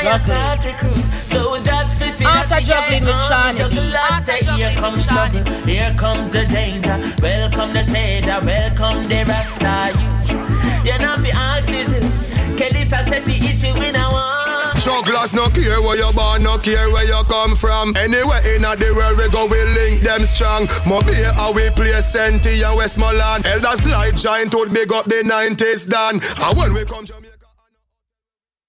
After juggling with Shawnee, here comes the danger. Welcome the Seda, welcome the Rasta youth. You know fi ask is it Kelisa says she itchy when I want. Jugglers no care where you born, no care where you come from. Anywhere in the world we go, we link them strong. Mobile how we play Senti and Westmoreland. Elders like giant would big up the 90s done. And when we come Jamaica